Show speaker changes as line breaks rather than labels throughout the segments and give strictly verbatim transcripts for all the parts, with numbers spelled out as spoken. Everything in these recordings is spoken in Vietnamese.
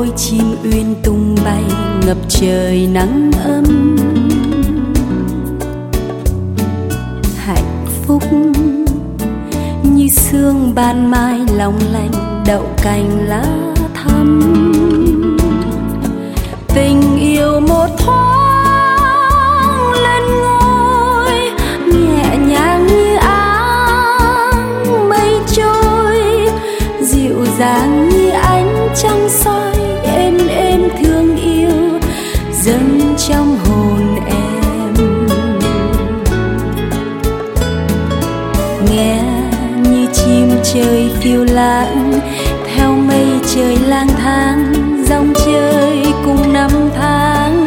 đôi chim uyên tung bay ngập trời nắng ấm. Hạnh phúc như sương ban mai long lanh đậu cành lá thắm. Tình yêu một thoáng lên ngôi nhẹ nhàng như áng mây trôi, dịu dàng như ánh trăng soi êm êm thương yêu dâng trong hồn em. Nghe như chim trời phiêu lãng theo mây trời lang thang, dòng chơi cùng năm tháng.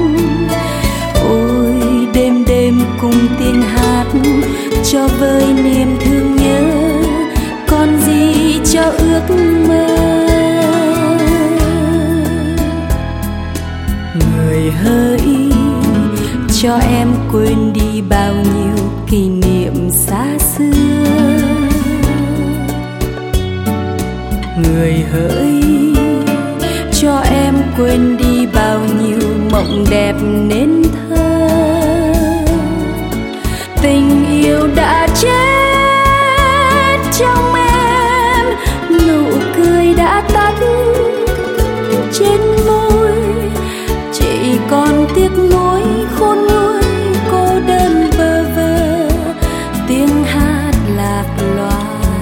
Ôi đêm đêm cùng tiếng hát cho vơi niềm thương nhớ, còn gì cho ước mơ. Người hỡi cho em quên đi bao nhiêu kỷ niệm xa xưa. Người hỡi cho em quên đi bao nhiêu mộng đẹp nên thơ. Tình yêu đã chết trong em, nụ cười đã tắt trên môi, chỉ còn tiếc nuối khôn nguôi cô đơn bơ vơ tiếng hát lạc loài.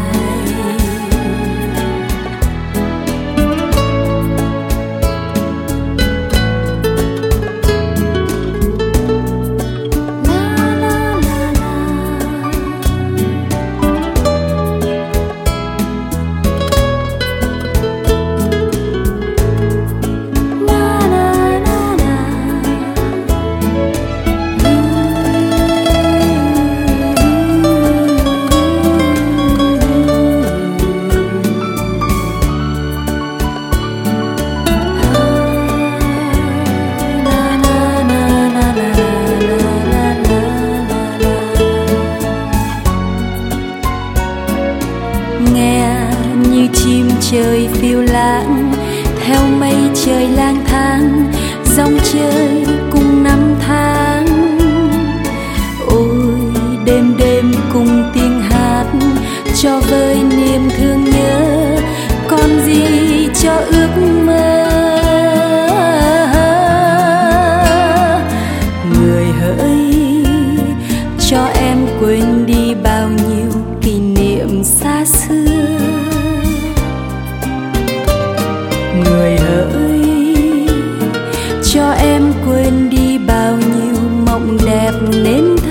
Trời phiêu lãng theo mây trời lang thang, dòng chơi cùng năm tháng. Ôi đêm đêm cùng tiếng hát cho vơi niềm thương nhớ, còn gì cho ước mơ. Người hỡi cho em quên đi bao nhiêu kỷ niệm xa xưa. Người hỡi cho em quên đi bao nhiêu mộng đẹp nên thơ.